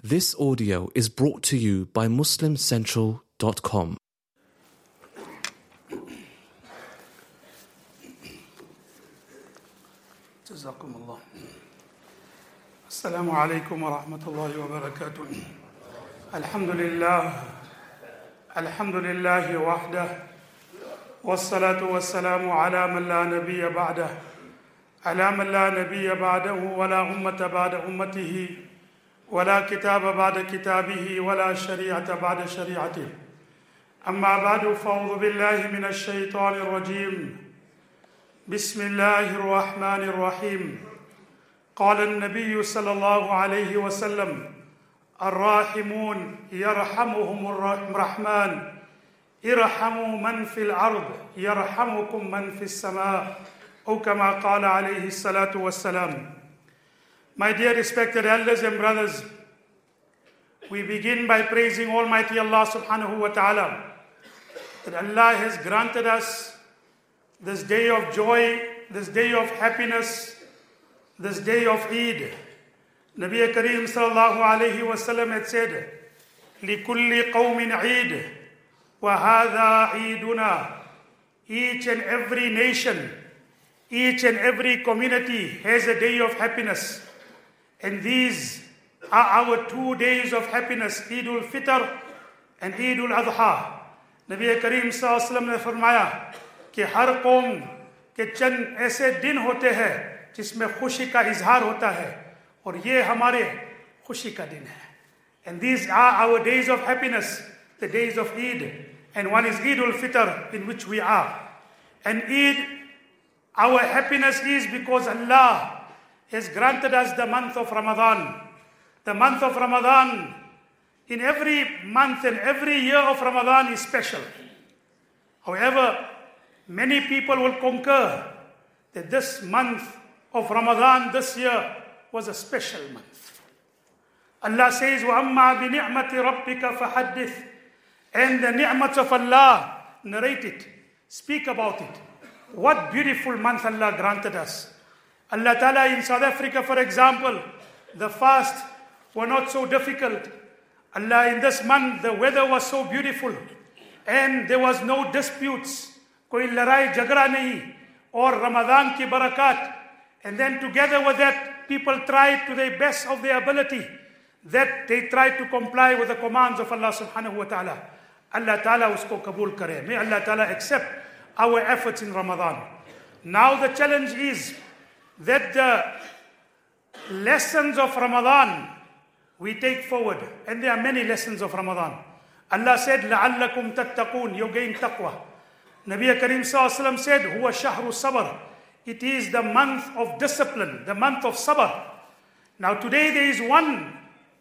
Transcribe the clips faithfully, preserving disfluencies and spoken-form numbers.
This audio is brought to you by Muslim Central dot com. جزاكم الله. السلام عليكم ورحمة الله وبركاته. الحمد لله الحمد لله وحده والصلاة والسلام على من لا نبي بعده على من لا نبي بعده ولا أمة بعد أمته ولا كتاب بعد كتابه ولا شريعة بعد شريعته. أما بعد فأعوذ بالله من الشيطان الرجيم. بسم الله الرحمن الرحيم. قال النبي صلى الله عليه وسلم: الراحمون يرحمهم الرحمن ارحموا من في الأرض يرحمكم من في السماء أو كما قال عليه الصلاة والسلام. My dear respected elders and brothers, we begin by praising Almighty Allah subhanahu wa ta'ala that Allah has granted us this day of joy, this day of happiness, this day of Eid. Nabi Kareem sallallahu alayhi wa sallam had said, لِكُلِّ قَوْمٍ عِيدٍ وَهَذَا عِيدُنَا. Each and every nation, each and every community has a day of happiness. And these are our two days of happiness, Eid al-Fitr and Eid al-Adha. Nabi Kareem sallallahu alayhi wa sallam ne farmaya कि हर कौम के चंद ऐसे दिन होते हैं जिसमें खुशी का इजहार होता है और ये हमारे खुशी का दिन है. And these are our days of happiness, the days of Eid, and one is Eid al-Fitr, in which we are. And Eid, our happiness is because Allah has granted us the month of Ramadan. The month of Ramadan, in every month and every year of Ramadan is special. However, many people will concur that this month of Ramadan this year was a special month. Allah says, وَأَمَّا بِنِعْمَةِ رَبِّكَ فَحَدِّثْ. And the ni'mats of Allah, narrate it, speak about it. What beautiful month Allah granted us. Allah Ta'ala in South Africa, for example, the fast were not so difficult. Allah, in this month, the weather was so beautiful and there was no disputes. कोई लड़ाई झगड़ा नहीं और रमजान की बरकत. And then together with that, people tried to the best of their ability that they tried to comply with the commands of Allah subhanahu wa ta'ala. Allah ta'ala usko kabul kare. May Allah ta'ala accept our efforts in Ramadan. Now the challenge is that the lessons of Ramadan we take forward, and there are many lessons of Ramadan. Allah said, لَعَلَّكُمْ تَتَّقُونَ, you gain taqwa. Nabi Kareem sallallahu alayhi wa sallam said, huwa shahru sabr. It is the month of discipline, the month of sabr. Now today there is one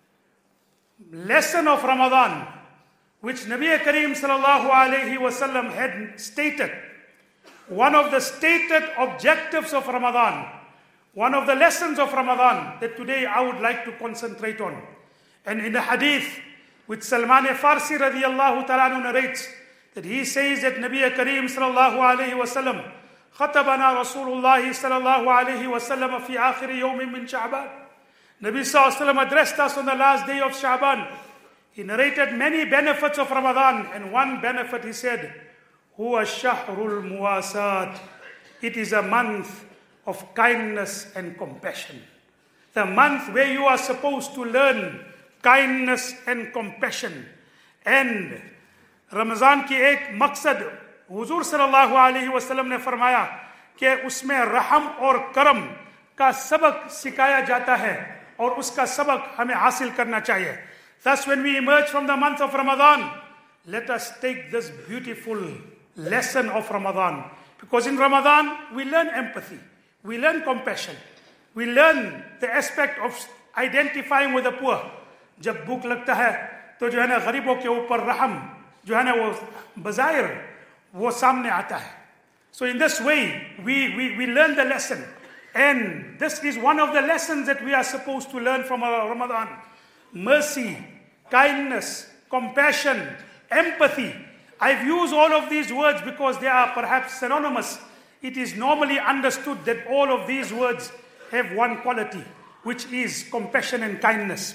lesson of Ramadan which Nabi Kareem sallallahu alayhi wa sallam had stated. One of the stated objectives of Ramadan, one of the lessons of Ramadan that today I would like to concentrate on. And in the hadith which Salman Farsi radiyallahu ta'ala narrates, that he says that Nabi Kareem sallallahu alayhi wa sallam خطبنا رسول الله صلى الله عليه وسلم في آخر يوم من شعبان. Nabi sallallahu alayhi wa sallam addressed us on the last day of Sha'ban. He narrated many benefits of Ramadan, and one benefit he said, هو الشهر المواساة. It is a month of kindness and compassion. The month where you are supposed to learn kindness and compassion. And Ramzan की एक मकसद हुजूर सल्लल्लाहु अलैहि वसल्लम ने फरमाया कि उसमें रहम और करम का सबक सिखाया जाता है और उसका सबक हमें हासिल करना चाहिए. Thus, when we emerge from the month of Ramadan, let us take this beautiful lesson of Ramadan. Because in Ramadan, we learn empathy, we learn compassion, we learn the aspect of identifying with the poor. जब भूख लगता है तो जो है ना गरीबों के ऊपर रहम जो है ना वो बज़ाहिर वो सामने आता है. So in this way we, we, we learn the lesson, and this is one of the lessons that we are supposed to learn from our Ramadan. Mercy, kindness, compassion, empathy. I've used all of these words because they are perhaps synonymous. It is normally understood that all of these words have one quality, which is compassion and kindness.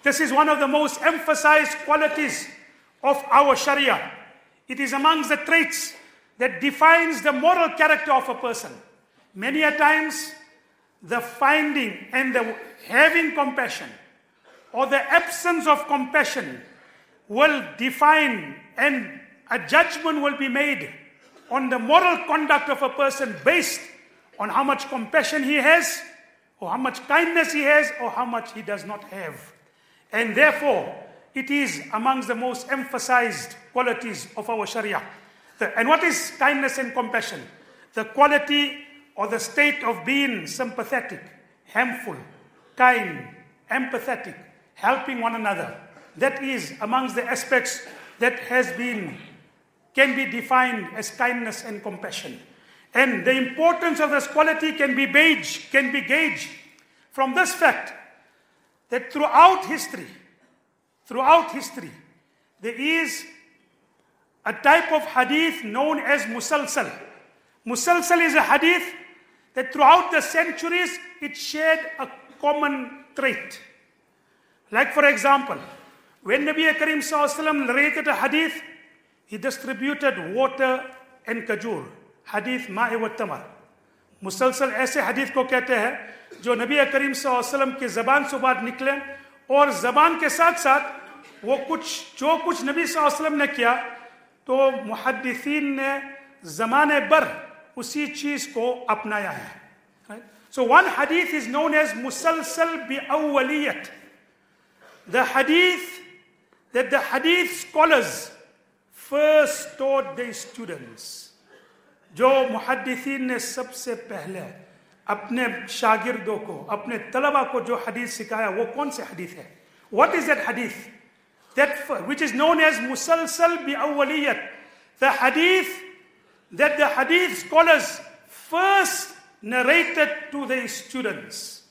This is one of the most emphasized qualities of our Sharia. It is amongst the traits that defines the moral character of a person. Many a times, the finding and the having compassion or the absence of compassion will define, and a judgment will be made on the moral conduct of a person based on how much compassion he has, or how much kindness he has, or how much he does not have. And therefore, it is amongst the most emphasized qualities of our Sharia. The, and what is kindness and compassion? The quality or the state of being sympathetic, helpful, kind, empathetic, helping one another. That is amongst the aspects that has been, can be defined as kindness and compassion. And the importance of this quality can be gauged, can be gauged from this fact that throughout history, throughout history, there is a type of hadith known as musalsal. Musalsal is a hadith that throughout the centuries, it shared a common trait. Like for example, when Nabi Karim Sallallahu Alaihi Wasallam narrated a hadith, he distributed water and kajur. Hadith ma'i wa tamar. मुसलसल ऐसे हदीस को कहते हैं जो नबी करीम सल्लल्लाहु अलैहि वसल्लम की ज़बान से बात निकले और ज़बान के साथ साथ वो कुछ जो कुछ नबी सल्लल्लाहु अलैहि वसल्लम ने किया तो मुहद्दिसीन ने ज़माने भर उसी चीज़ को अपनाया है. So one hadith is known as musalsal bi awwaliyat. The hadith that the hadith scholars first taught their students. जो मुहद्दिसीन ने सबसे पहले अपने शागिर्दों को, अपने तलबा को जो हदीस सिखाया वो कौन से हदीस है? What is that hadith? That which is known as musalsal bi awwaliyat. The hadith that the hadith scholars first narrated to their students.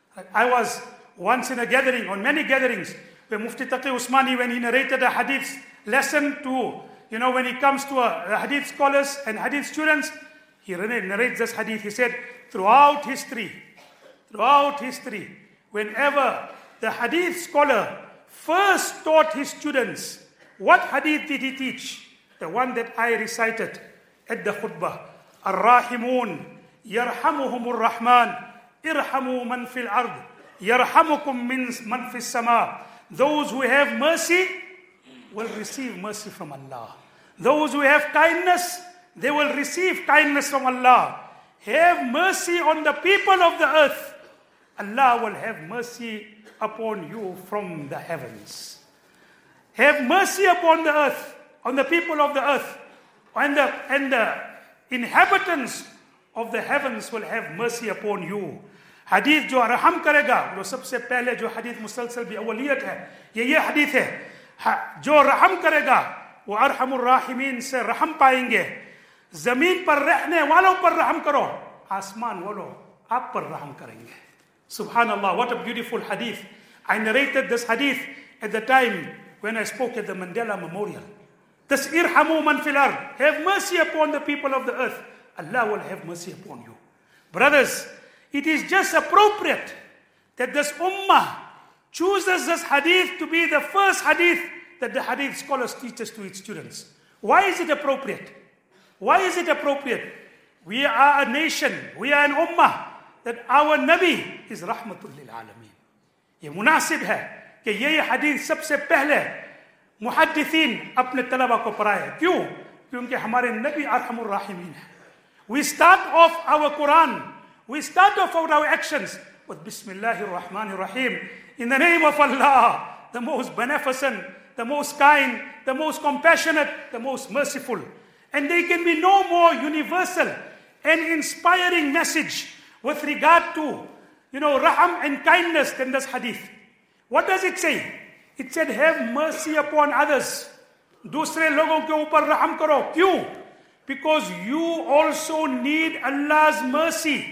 I was once in a gathering, on many gatherings, where Mufti Taqi Usmani, when he narrated a hadith lesson to, you know, when he comes to a, a hadith scholars and hadith students, he narrates this hadith. He said, throughout history, throughout history, whenever the hadith scholar first taught his students, what hadith did he teach? The one that I recited at the khutbah. Ar-Rahimun, yarhamuhumur Rahman, irhamu man fil ard, yarhamukum min man fis sama. Those who have mercy will receive mercy from Allah. Those who have kindness, they will receive kindness from Allah. Have mercy on the people of the earth. Allah will have mercy upon you from the heavens. Have mercy upon the earth, on the people of the earth. And the, and the inhabitants of the heavens will have mercy upon you. Hadith जो रहम करेगा, वो सबसे पहले जो hadith मुसलसल भी अवलियत है, ये ये hadith है. जो रहम करेगा, वो अरहमुर राहिमीन से रहम पाएंगे. जमीन पर रहने वालों पर रहम करो, आसमान वालों आप पर रहम करेंगे. Subhanallah, what a beautiful hadith. I narrated this hadith at the time when I spoke at the Mandela Memorial. This irhamu man fil ard, have mercy upon the people of the earth. Allah will have mercy upon you. Brothers, it is just appropriate that this ummah chooses this hadith to be the first hadith that the hadith scholars teaches to its students. Why is it appropriate? Why is it appropriate? We are a nation, we are an ummah, that our Nabi is rahmatul lil alameen. ये मुनासिब है कि ये hadith सबसे पहले मुहद्दिसीन अपने तलबा को पढ़ाए. क्यों? क्योंकि हमारे नबी अरहमुर राहिमीन है. We start off our Quran, we start off our actions with Bismillahir Rahmanir Rahim. In the name of Allah, the most beneficent, the most kind, the most compassionate, the most merciful. And there can be no more universal and inspiring message with regard to, you know, raham and kindness than this hadith. What does it say? It said, have mercy upon others. दूसरे लोगों के ऊपर रहम करो. क्यों? Because you also need Allah's mercy.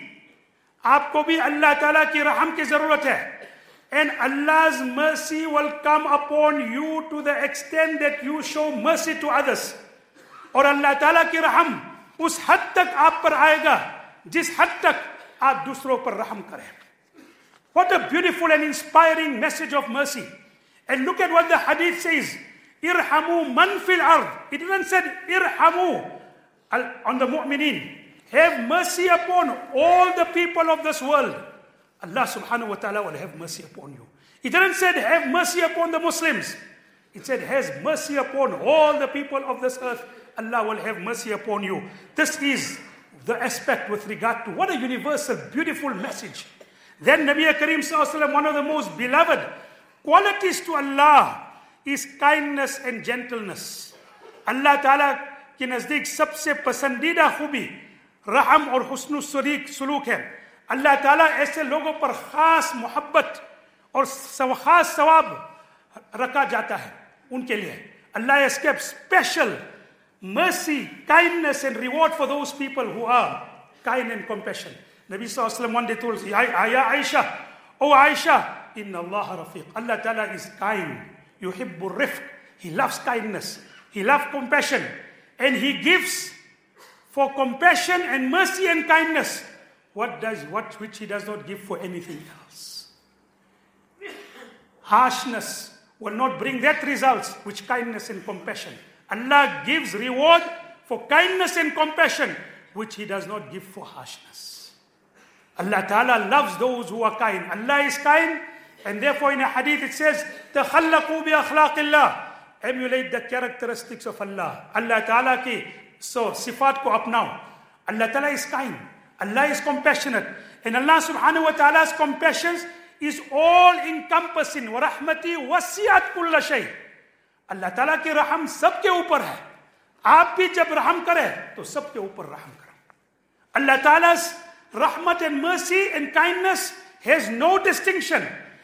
आपको भी अल्लाह ताला की रहम की जरूरत है. And Allah's mercy will come upon you to the extent that you show mercy to others. और अल्लाह ताला की रहम उस हद तक आप पर आएगा जिस हद तक आप दूसरों पर रहम करें. What a beautiful and inspiring message of mercy. And look at what the hadith says. Irhamu man fil ard. It didn't say irhamu on the mu'minin. Have mercy upon all the people of this world. Allah subhanahu wa ta'ala will have mercy upon you. It didn't say have mercy upon the Muslims. It said has mercy upon all the people of this earth. Allah will have mercy upon you. This is the aspect with regard to what a universal, beautiful message. Then Nabi Kareem Sallallahu Alaihi Wasallam, one of the most beloved qualities to Allah is kindness and gentleness. Allah Ta'ala के नजदीक सबसे पसंदीदा खूबी रहम और हुस्न सलूक है. अल्लाह ताला ऐसे लोगों पर खास मोहब्बत और खास सवाब रखा जाता है उनके लिए. Allah has kept special mercy, kindness and reward for those people who are kind and compassion. Nabi Sallallahu Alaihi Wasallam one day told Ya Aisha, Oh Aisha, Inna Allah Rafiq. Allah Ta'ala is kind. Yuhibbu rifq. He loves kindness. He loves compassion. And He gives for compassion and mercy and kindness what does what which He does not give for anything else. Harshness will not bring that results which kindness and compassion. Allah gives reward for kindness and compassion which He does not give for harshness. Allah Ta'ala loves those who are kind. Allah is kind, and therefore in a hadith it says, تَخَلَّقُوا بِأَخْلَاقِ اللَّهِ. Emulate the characteristics of Allah. Allah Ta'ala ki so sifat ko apnao. Allah Ta'ala is kind. Allah is compassionate. And Allah Subhanahu wa Ta'ala's compassion is all encompassing. وَرَحْمَتِي وَسِعَتْ كُلَّ شَيْءٍ. Allah Ta'ala ki raham sabke upar hai. Aap bhi jab raham kare, to sabke upar raham kare. Allah Ta'ala's rahmat and mercy and kindness has no distinction.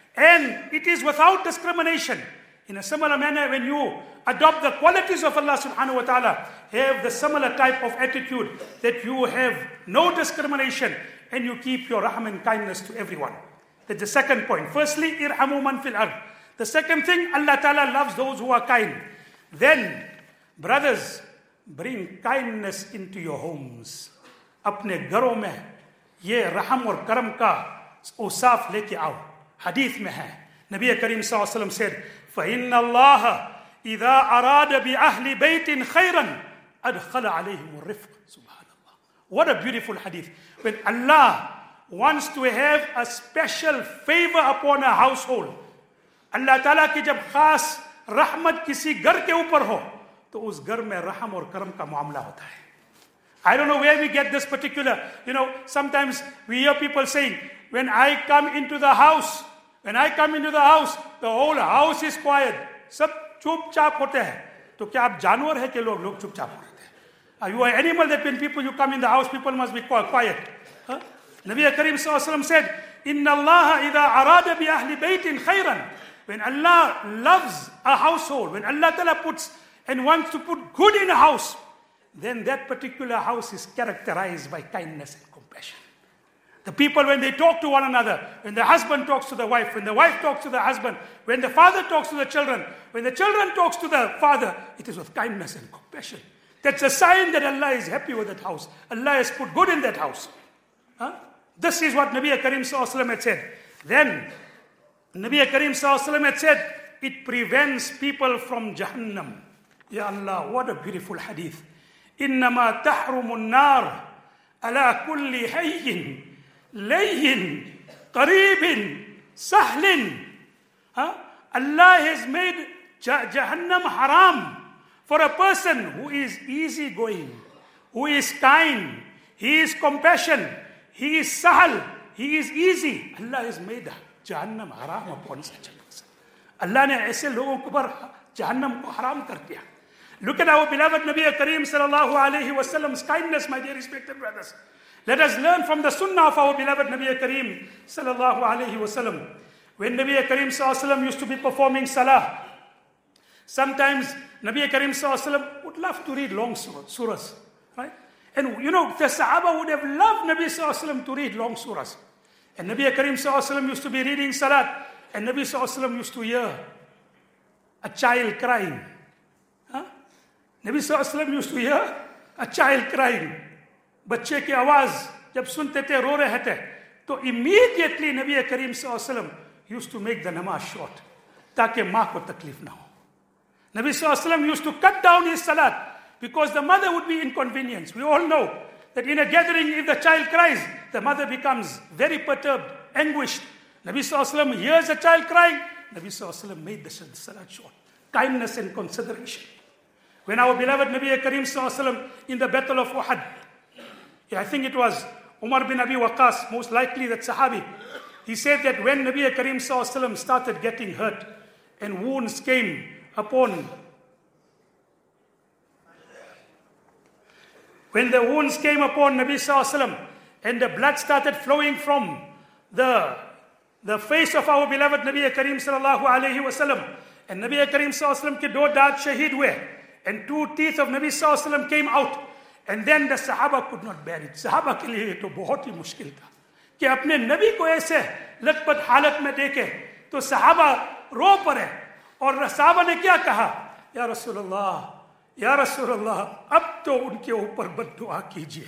And it is without discrimination. In a similar manner, when you adopt the qualities of Allah subhanahu wa ta'ala, have the similar type of attitude that you have no discrimination and you keep your raham and kindness to everyone. That's the second point. Firstly, irhamu man fil ard. The second thing, Allah Ta'ala loves those who are kind. Then, brothers, bring kindness into your homes. Apne gharon mein ye raham aur karam ka awsaf leke aao. Hadith mein hai. Nabi Kareem Sallallahu Alaihi Wasallam said, فَإِنَّ اللَّهَ إِذَا أَرَادَ بِأَهْلِ بَيْتٍ خَيْرًا أَدْخَلَ عَلَيْهِمُ الرِّفْقِ. Subhanallah. What a beautiful hadith. When Allah wants to have a special favor upon a household, Allah Ta'ala ki jab khas rahmat kisi gar ke upar ho, to us gar mein raham aur karam ka muamla hota hai. I don't know where we get this particular, you know, sometimes we hear people saying, when I come into the house, when I come into the house, the whole house is quiet. Sab chupchap hote hai. To kya aap janwar hai ke log log chupchap hote hain? Are you an animal that when people you come in the house, people must be quiet? Huh? Nabi Kareem Sallallahu Alaihi Wasallam said, Inna Allah idha arada bi ahli baytin khayran. When Allah loves a household, when Allah Ta'ala puts and wants to put good in a house, then that particular house is characterized by kindness and compassion. The people, when they talk to one another, when the husband talks to the wife, when the wife talks to the husband, when the father talks to the children, when the children talks to the father, it is with kindness and compassion. That's a sign that Allah is happy with that house. Allah has put good in that house. Huh? This is what Nabi Kareem Sallallahu Alaihi Wasallam had said. Then, Nabi Kareem Sallallahu Alaihi Wasallam had said, it prevents people from Jahannam. Ya Allah, what a beautiful hadith. إِنَّمَا تَحْرُمُ النَّارِ عَلَى كُلِّ حَيٍّ Layyin, qareebin, sahlin. Huh? Allah has made Jahannam haram for a person who is easygoing, who is kind, he is compassion, he is sahl, he is easy. Allah has made Jahannam haram upon such a person. Allah ne aise logon ko par Jahannam ko haram kar diya. Look at our beloved Nabi Kareem Sallallahu Alaihi Wasallam's kindness, my dear respected brothers. Let us learn from the sunnah of our beloved Nabi Kareem Sallallahu Alaihi Wasallam. When Nabi Kareem Sallallahu Alaihi Wasallam used to be performing salah, sometimes Nabi Kareem Sallallahu Alaihi Wasallam would love to read long surahs, right? And you know, the Sahaba would have loved Nabi Sallallahu Alaihi Wasallam to read long surahs. And Nabi Kareem Sallallahu Alaihi Wasallam used to be reading salat, and Nabi Sallallahu Alaihi Wasallam used to hear a child crying. Huh? Nabi Sallallahu Alaihi Wasallam used to hear a child crying. बच्चे की आवाज जब सुनते थे रो रहे थे तो immediately Nabi Kareem Sallallahu Alaihi Wasallam used to make the namaz short. ताकि माँ को तकलीफ ना हो. Nabi Sallallahu Alaihi Wasallam used to cut down his salat because the mother would be inconvenienced. We all know that in a gathering, if the child cries, the mother becomes very perturbed, anguished. Nabi Sallallahu Alaihi Wasallam hears a child crying. Nabi Sallallahu Alaihi Wasallam made the salat short. Kindness and consideration. When our beloved Nabi Kareem Sallallahu Alaihi Wasallam in the battle of Uhud, I think it was Umar bin Abi Waqqas, most likely that Sahabi, he said that when Nabi Kareem Sallallahu Alaihi Wasallam started getting hurt and wounds came upon, when the wounds came upon Nabi Sallallahu Alaihi Wasallam and the blood started flowing from the, the face of our beloved Nabi Kareem Sallallahu Alaihi Wasallam, and Nabi Kareem Sallallahu Alaihi Wasallam ke do daad shaheed hue, and two teeth of Nabi Sallallahu Alaihi Wasallam came out, and then the Sahaba could not bear it. Sahaba ke liye to bahut hi mushkil tha कि अपने नबी को ऐसे लथपथ हालत में देखे तो सहाबा रो पड़े और सहाबा ने क्या कहा, या रसूल अल्लाह, या रसूल अल्लाह, अब तो उनके ऊपर बद्दुआ कीजिए.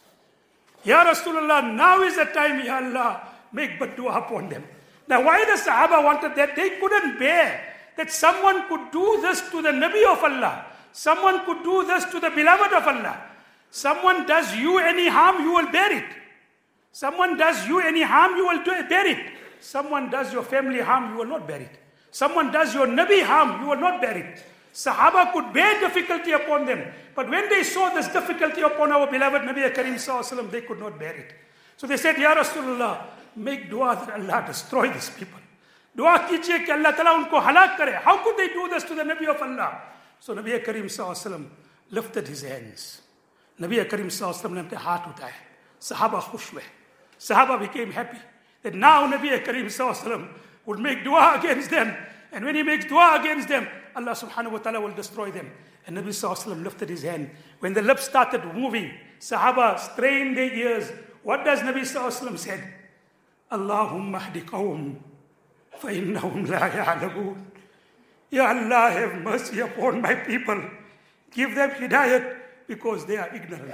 या रसूल अल्लाह, now is the time, ya Allah, make baddua upon them. Now why the Sahaba wanted that? They couldn't bear that someone could do this to the Nabi of Allah. Someone could do this to the beloved of Allah. Someone does you any harm, you will bear it. Someone does you any harm, you will do, bear it. Someone does your family harm, you will not bear it. Someone does your Nabi harm, you will not bear it. Sahaba could bear difficulty upon them. But when they saw this difficulty upon our beloved Nabi Kareem Sallallahu Alaihi Wasallam, they could not bear it. So they said, Ya Rasulullah, make dua that Allah destroy these people. Dua kijiye ki Allah Ta'ala unko halak kare. How could they do this to the Nabi of Allah? So Nabi Kareem Sallallahu Alaihi Wasallam lifted his hands. Nabi Kareem Sallallahu Alaihi Wasallam ne apne haath uthaye. Sahaba khush hue. Sahaba became happy that now Nabi Kareem Sallallahu Alaihi Wasallam would make dua against them. And when he makes dua against them, Allah subhanahu wa ta'ala will destroy them. And Nabi Sallallahu Alaihi Wasallam lifted his hand. When the lips started moving, Sahaba strained their ears. What does Nabi Sallallahu Alaihi Wasallam said? Allahumma hdi qawm fa innahum la ya'lamun. Ya Allah, have mercy upon my people. Give them hidayat because they are ignorant.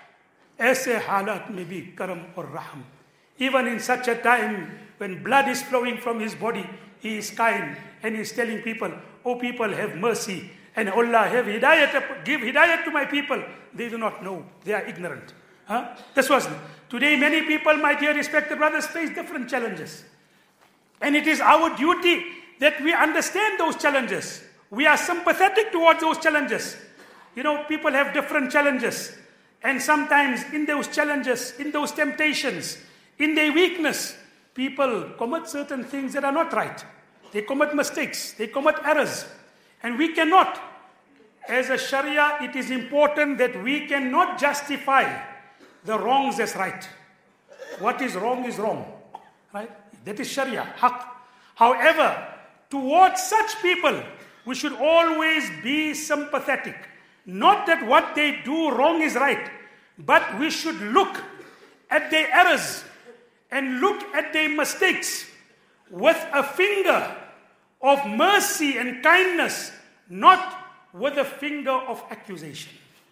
Aise halat mein bhi karam aur raham. Even in such a time when blood is flowing from his body, he is kind and he is telling people, oh people, have mercy. And Allah, have hidayat, give hidayat to my people. They do not know. They are ignorant. Huh? This was, today many people, my dear respected brothers, face different challenges. And it is our duty that we understand those challenges. We are sympathetic towards those challenges. You know, people have different challenges. And sometimes in those challenges, in those temptations, in their weakness, people commit certain things that are not right. They commit mistakes. They commit errors. And we cannot, as a Sharia, it is important that we cannot justify the wrongs as right. What is wrong is wrong. Right? That is Sharia, haqq. However, towards such people, we should always be sympathetic. Not that what they do wrong is right, but we should look at their errors and look at their mistakes with a finger of mercy and kindness, not with a finger of accusation.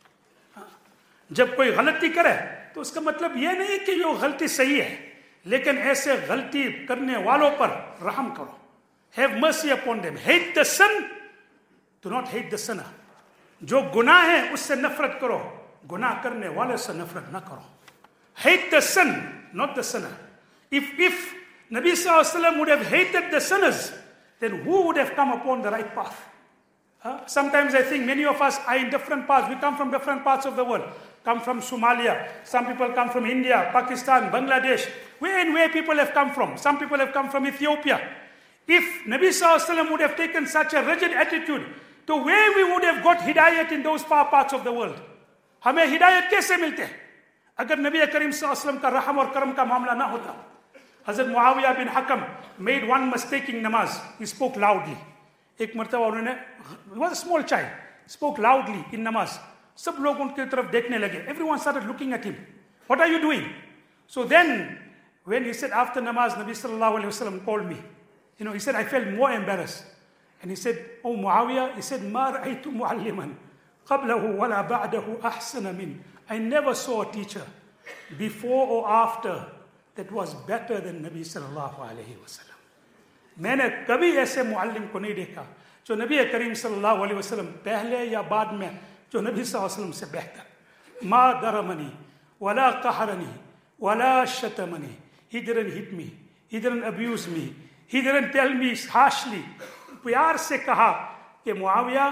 जब कोई गलती करे तो उसका मतलब ये नहीं कि ये गलती सही है, लेकिन ऐसे गलती करने वालों पर रहम करो. Have mercy upon them. Hate the sin, do not hate the sinner. जो गुनाह है उससे नफरत करो, गुनाह करने वाले से नफरत ना करो. Hate the sin, not the sinner. If if Nabi Sallallahu Alaihi Wasallam would have hated the sinners, then who would have come upon the right path? Huh? Sometimes I think many of us are in different paths. We come from different parts of the world. Come from Somalia. Some people come from India, Pakistan, Bangladesh. Where and where people have come from. Some people have come from Ethiopia. If Nabi Sallallahu Alaihi Wasallam would have taken such a rigid attitude, to where we would have got hidayat in those far parts of the world. हमें hidayat कैसे मिलते? अगर नबी करीम सल्लल्लाहु अलैहि वसल्लम का रहम और करम का मामला ना होता. Hazrat Muawiyah bin Hakam made one mistaking namaz. He spoke loudly. एक मर्तबा उन्होंने, he was a small child, spoke loudly in namaz. सब लोग उनके तरफ देखने लगे. Everyone started looking at him. What are you doing? So then, when he said after namaz, Nabi sallallahu alaihi wasallam called me. You know, he said, I felt more embarrassed. And he said, oh Muawiyah, he said, مَا رَأَيْتُ مُعَلِّمًا قَبْلَهُ وَلَا بَعْدَهُ أَحْسَنَ مِنْ. I never saw a teacher before or after that was better than Nabi sallallahu alayhi wasallam. मैंने कभी ऐसे Muallem को नहीं देखा जो नबी करीम सल्लल्लाहु अलैहि वसल्लम पहले या बाद में, जो नबी सल्लल्लाहु अलैहि वसल्लम से बेहतर। मा दरमनी वला कहरनी वला शतमनी, he didn't hit me, he didn't abuse me, he didn't tell me harshly। प्यार से कहा कि मुआविया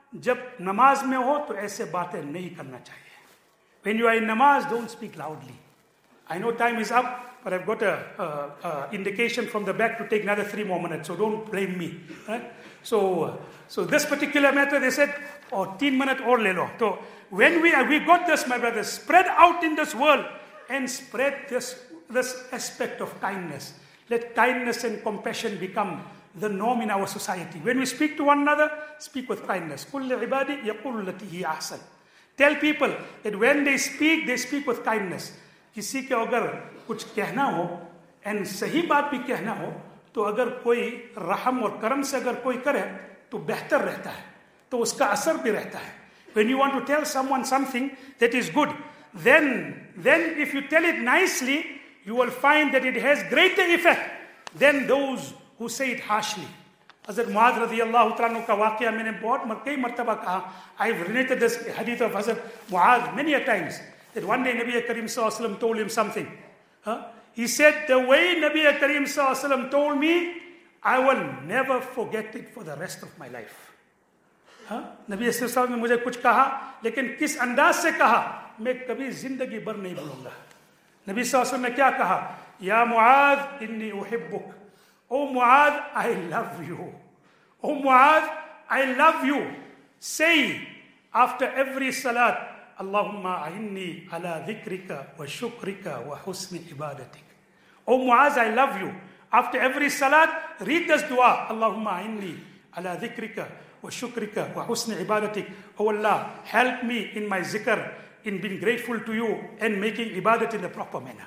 जब नमाज में हो तो ऐसे बातें नहीं करना चाहिए। When you are in namaz, don't speak loudly. I know time is up, but I've got a, a, a indication from the back to take another three more minutes, so don't blame me. Right? So, uh, so this particular matter, they said, oh, ten minutes or le lo. So when we we got this, my brothers, spread out in this world and spread this this aspect of kindness. Let kindness and compassion become the norm in our society. When we speak to one another, speak with kindness. قُلْ لِعِبَادِي يَقُولُ الَّتِي هِيَ أَحْسَنُ. Tell people that when they speak, they speak with kindness. किसी के अगर कुछ कहना हो and सही बात भी कहना हो तो अगर कोई रहम और करम से अगर कोई करे तो बेहतर रहता है, तो उसका असर भी रहता है. When you want to tell someone something that is good, then then if you tell it nicely, you will find that it has greater effect than those who say it harshly. Hazrat Muaz radiyallahu ta'ala ka waqia मैंने बहुत कई मर्तबा कहा. I've related this hadith of Hazrat Muaz many a times, that one day Nabi Karim sallallahu alaihi wasallam told him something. Huh? He said, the way Nabi Karim sallallahu alaihi wasallam told me, I will never forget it for the rest of my life. Huh? Nabi sallallahu alaihi wasallam ने मुझे कुछ कहा, लेकिन किस अंदाज से कहा मैं कभी जिंदगी भर नहीं भूलूंगा. नबी सल्लल्लाहु अलैहि वसल्लम ने क्या कहा? या मुआद इन्नी उहिब्बुक. O Muad, I love you. O Muad, I love you. Say after every salat, Allahumma a'inni ala dhikrika wa shukrika wa husni ibadatik. O Muaz, I love you. After every salat, read this dua. Allahumma a'inni ala dhikrika wa shukrika wa husni ibadatik. Oh Allah, help me in my zikr, in being grateful to you and making ibadat in the proper manner.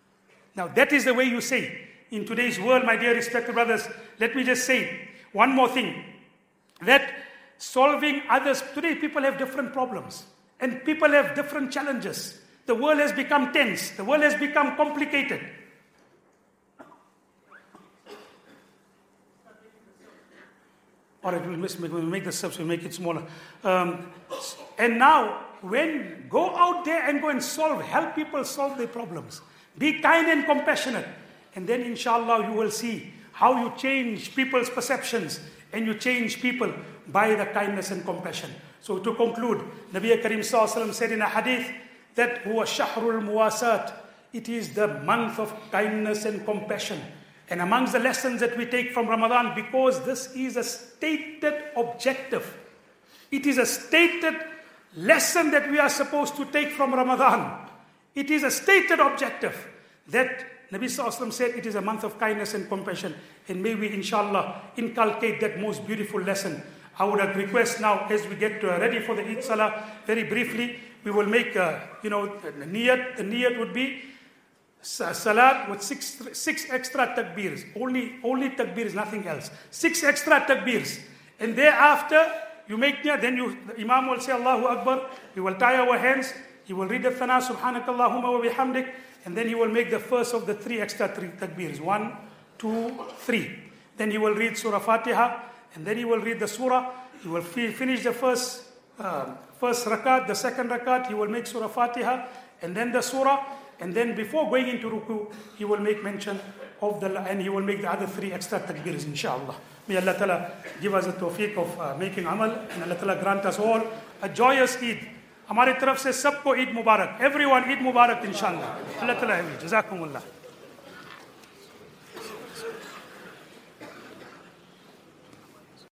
Now that is the way you say. In today's world, my dear respected brothers, let me just say one more thing. That solving others, today people have different problems and people have different challenges. The world has become tense. The world has become complicated. All right, we'll make the subs, we'll make it smaller. Um, and now, when go out there and go and solve, help people solve their problems. Be kind and compassionate. And then inshallah you will see how you change people's perceptions and you change people by the kindness and compassion. So to conclude, Nabi Karim Sallallahu Alaihi Wasallam said in a hadith that huwa shahrul muwasat. It is the month of kindness and compassion. And amongst the lessons that we take from Ramadan, because this is a stated objective, it is a stated lesson that we are supposed to take from Ramadan. It is a stated objective that Nabi Sallallahu Alaihi Wasallam said it is a month of kindness and compassion. And may we inshallah inculcate that most beautiful lesson. I would request now, as we get uh, ready for the Eid Salah, very briefly, we will make, uh, you know, the niyat. The niyat would be salat with six six extra takbirs. Only, only takbirs, nothing else. Six extra takbirs. And thereafter, you make niyat, then you, the Imam will say Allahu Akbar. We will tie our hands. He will read the thana, subhanakallahumma wa bihamdik. And then he will make the first of the three extra three takbirs. One, two, three. Then he will read Surah Fatiha. And then he will read the surah. He will fi- finish the first uh, first rakat, the second rakat. He will make Surah Fatiha. And then the surah. And then before going into ruku, he will make mention of the, and he will make the other three extra takbirs, inshallah. May Allah Ta'ala give us the tawfiq of uh, making amal. And Allah Ta'ala grant us all a joyous Eid. हमारी तरफ से सबको ईद मुबारक. Everyone Eid मुबारक इंशाअल्लाह. अल्लाह ताला आमीन. जज़ाकुमुल्लाह.